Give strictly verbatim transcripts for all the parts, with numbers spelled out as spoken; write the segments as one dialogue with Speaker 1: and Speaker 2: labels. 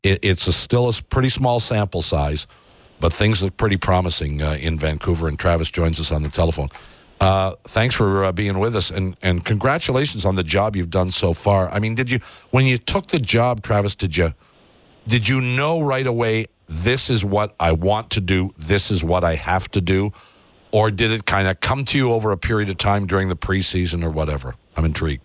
Speaker 1: It, it's a, still a pretty small sample size, but things look pretty promising uh, in Vancouver, and Travis joins us on the telephone. Uh, thanks for uh, being with us, and, and congratulations on the job you've done so far. I mean, did you, when you took the job, Travis, did you, did you know right away, this is what I want to do, this is what I have to do, or did it kind of come to you over a period of time during the preseason or whatever? I'm intrigued.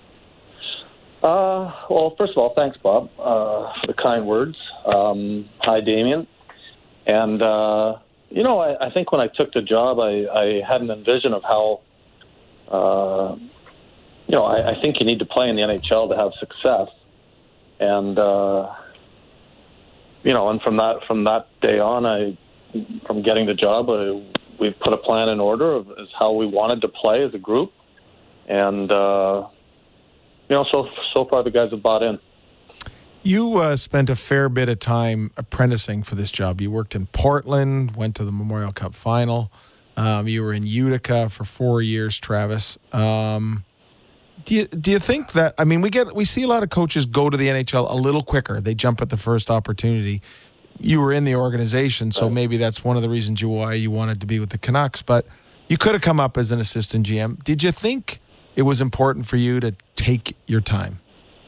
Speaker 2: Uh, well, first of all, thanks, Bob, uh, for the kind words. Um, hi, Damien. And, uh, you know, I, I think when I took the job, I, I had an envision of how, uh, you know, I, I think you need to play in the N H L to have success. And, uh, you know, and from that from that day on, I, from getting the job, I, we put a plan in order of as how we wanted to play as a group. And, uh, you know, so so far the guys have bought in.
Speaker 3: You uh, spent a fair bit of time apprenticing for this job. You worked in Portland, went to the Memorial Cup final. Um, you were in Utica for four years, Travis. Um, do you do you think that? I mean, we get we see a lot of coaches go to the N H L a little quicker. They jump at the first opportunity. You were in the organization, so maybe that's one of the reasons you why you wanted to be with the Canucks. But you could have come up as an assistant G M. Did you think it was important for you to take your time?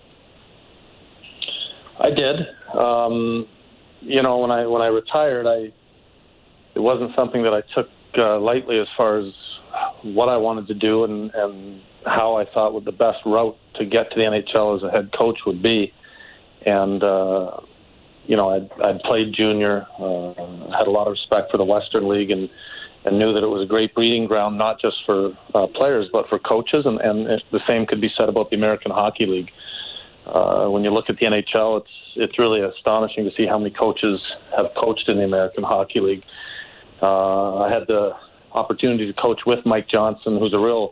Speaker 2: I did. Um, you know, when I when I retired, I it wasn't something that I took uh, lightly as far as what I wanted to do and, and how I thought would the best route to get to the N H L as a head coach would be. And uh, you know, I'd, I'd played junior, uh, had a lot of respect for the Western League, and, and knew that it was a great breeding ground, not just for uh, players but for coaches. And, and the same could be said about the American Hockey League. Uh, when you look at the N H L, it's it's really astonishing to see how many coaches have coached in the American Hockey League. Uh, I had the opportunity to coach with Mike Johnson, who's a real,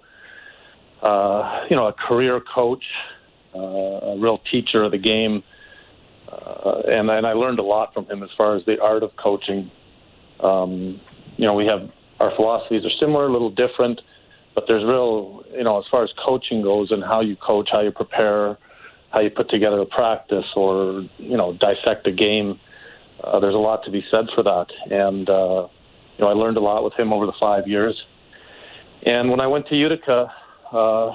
Speaker 2: uh, you know, a career coach, uh, a real teacher of the game, uh, and and I learned a lot from him as far as the art of coaching. Um, you know, we have our philosophies are similar, a little different, but there's real, you know, as far as coaching goes and how you coach, how you prepare, how you put together a practice or, you know, dissect a game. Uh, there's a lot to be said for that. And, uh, you know, I learned a lot with him over the five years. And when I went to Utica, uh,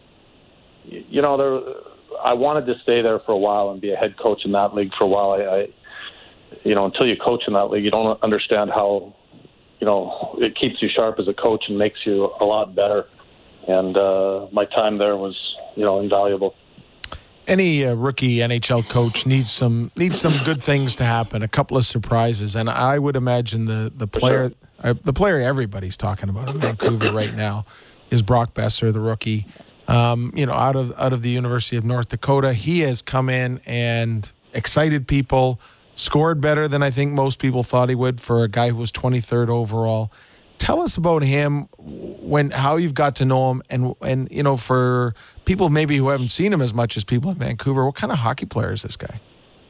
Speaker 2: you know, there, I wanted to stay there for a while and be a head coach in that league for a while. I, I you know, until you coach in that league, you don't understand how, you know, it keeps you sharp as a coach and makes you a lot better. And uh, my time there was, you know, invaluable.
Speaker 3: Any uh, rookie N H L coach needs some needs some good things to happen, a couple of surprises, and I would imagine the the player uh, the player everybody's talking about in Vancouver right now is Brock Boeser, the rookie. Um, you know, out of out of the University of North Dakota, he has come in and excited people, scored better than I think most people thought he would for a guy who was twenty-third overall. Tell us about him, when how you've got to know him, and and you know, for people maybe who haven't seen him as much as people in Vancouver, what kind of hockey player is this guy?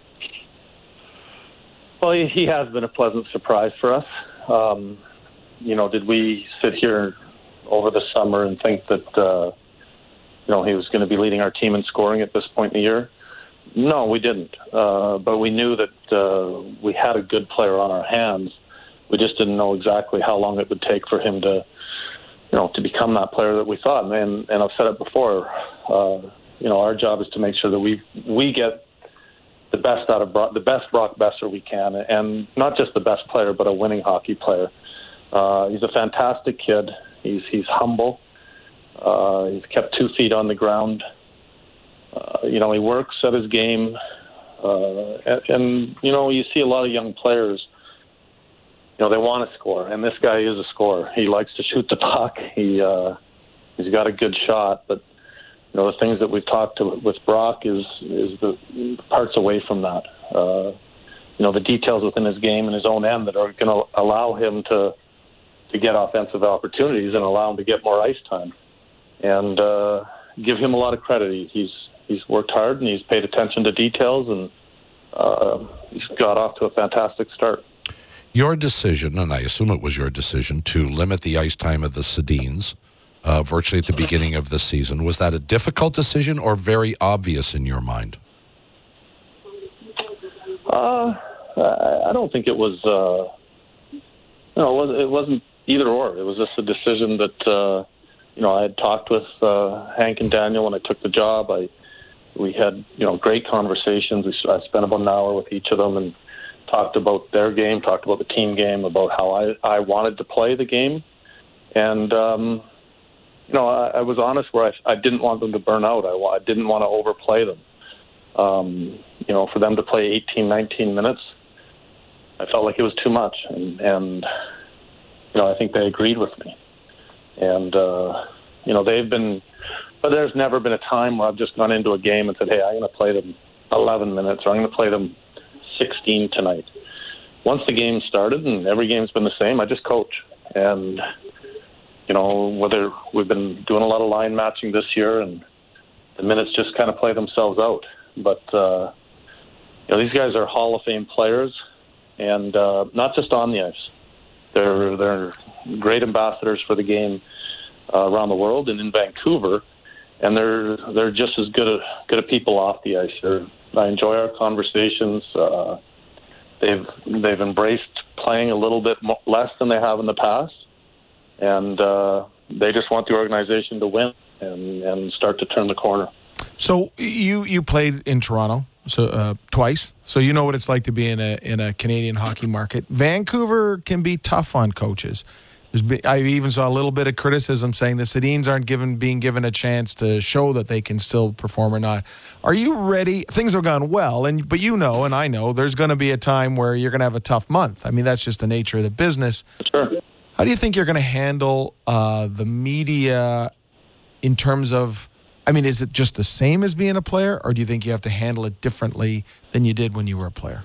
Speaker 2: Well, he, he has been a pleasant surprise for us. Um, you know, did we sit here over the summer and think that uh, you know, he was going to be leading our team in scoring at this point in the year? No, we didn't. Uh, but we knew that uh, we had a good player on our hands. We just didn't know exactly how long it would take for him to, you know, to become that player that we thought. And, and I've said it before, uh, you know, our job is to make sure that we we get the best out of Brock, the best Brock Boeser we can, and not just the best player, but a winning hockey player. Uh, he's a fantastic kid. He's he's humble. Uh, he's kept two feet on the ground. Uh, you know, he works at his game, uh, and, and you know, you see a lot of young players. You know, they want to score, and this guy is a scorer. He likes to shoot the puck. He uh, he's got a good shot, but you know, the things that we've talked to with Brock is is the parts away from that. Uh, you know, the details within his game and his own end that are going to allow him to to get offensive opportunities and allow him to get more ice time. And uh, give him a lot of credit. He, he's he's worked hard and he's paid attention to details, and uh, he's got off to a fantastic start.
Speaker 1: Your decision, and I assume it was your decision, to limit the ice time of the Sedins uh, virtually at the beginning of the season, was that a difficult decision or very obvious in your mind?
Speaker 2: Uh, I don't think it was. Uh, you know, it, was, it wasn't either or. It was just a decision that uh, you know I had talked with uh, Hank and Daniel when I took the job. I we had you know great conversations. We, I spent about an hour with each of them and talked about their game, talked about the team game, about how I, I wanted to play the game, and um, you know I, I was honest where I, I didn't want them to burn out. I, I didn't want to overplay them. Um, you know, for them to play eighteen, nineteen minutes, I felt like it was too much, and, and you know, I think they agreed with me. And uh, you know, they've been, but there's never been a time where I've just gone into a game and said, "Hey, I'm going to play them eleven minutes, or I'm going to play them sixteen tonight." Once the game started, and every game's been the same, I just coach. And you know, whether we've been doing a lot of line matching this year, and the minutes just kind of play themselves out. But uh, you know, these guys are Hall of Fame players, and uh, not just on the ice. They're they're great ambassadors for the game uh, around the world and in Vancouver, and they're they're just as good a good a people off the ice. They're, I enjoy our conversations. Uh, they've they've embraced playing a little bit mo- less than they have in the past, and uh, they just want the organization to win and, and start to turn the corner.
Speaker 3: So you you played in Toronto so uh, twice, so you know what it's like to be in a in a Canadian hockey market. Vancouver can be tough on coaches. There's been, I even saw a little bit of criticism saying the Sedins aren't given being given a chance to show that they can still perform or not. Are you ready? Things have gone well, and but you know, and I know, there's going to be a time where you're going to have a tough month. I mean, that's just the nature of the business.
Speaker 2: Sure.
Speaker 3: How do you think you're going to handle uh, the media in terms of? I mean, is it just the same as being a player, or do you think you have to handle it differently than you did when you were a player?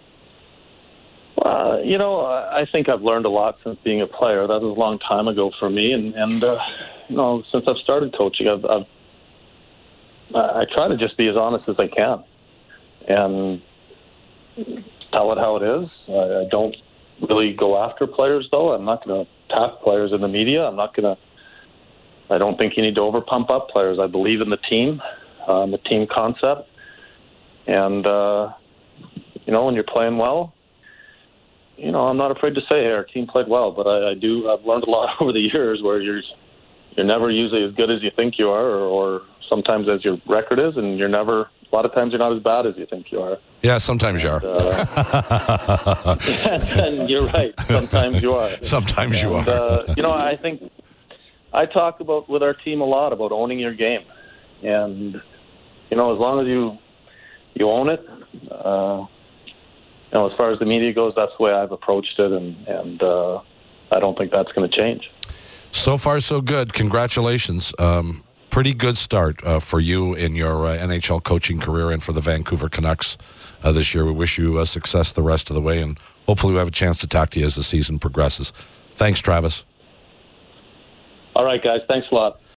Speaker 2: Uh, you know, I think I've learned a lot since being a player. That was a long time ago for me, and, and uh, you know, since I've started coaching, I've, I've I try to just be as honest as I can and tell it how it is. I, I don't really go after players, though. I'm not going to attack players in the media. I'm not going to. I don't think you need to over pump up players. I believe in the team, um, the team concept, and uh, you know, when you're playing well, you know, I'm not afraid to say, "Hey, our team played well." But I, I do. I've learned a lot over the years where you're you're never usually as good as you think you are, or, or sometimes as your record is, and you're never. A lot of times, you're not as bad as you think you are.
Speaker 1: Yeah, sometimes and, you are.
Speaker 2: Uh, and you're right. Sometimes you are.
Speaker 1: Sometimes
Speaker 2: and,
Speaker 1: you are.
Speaker 2: uh, you know, I think. I talk about with our team a lot about owning your game, and you know, as long as you you own it, uh, you know, as far as the media goes, that's the way I've approached it, and and uh, I don't think that's going to change.
Speaker 1: So far, so good. Congratulations. Um, pretty good start uh, for you in your uh, N H L coaching career and for the Vancouver Canucks uh, this year. We wish you uh, success the rest of the way, and hopefully we have a chance to talk to you as the season progresses. Thanks, Travis.
Speaker 2: All right, guys. Thanks a lot.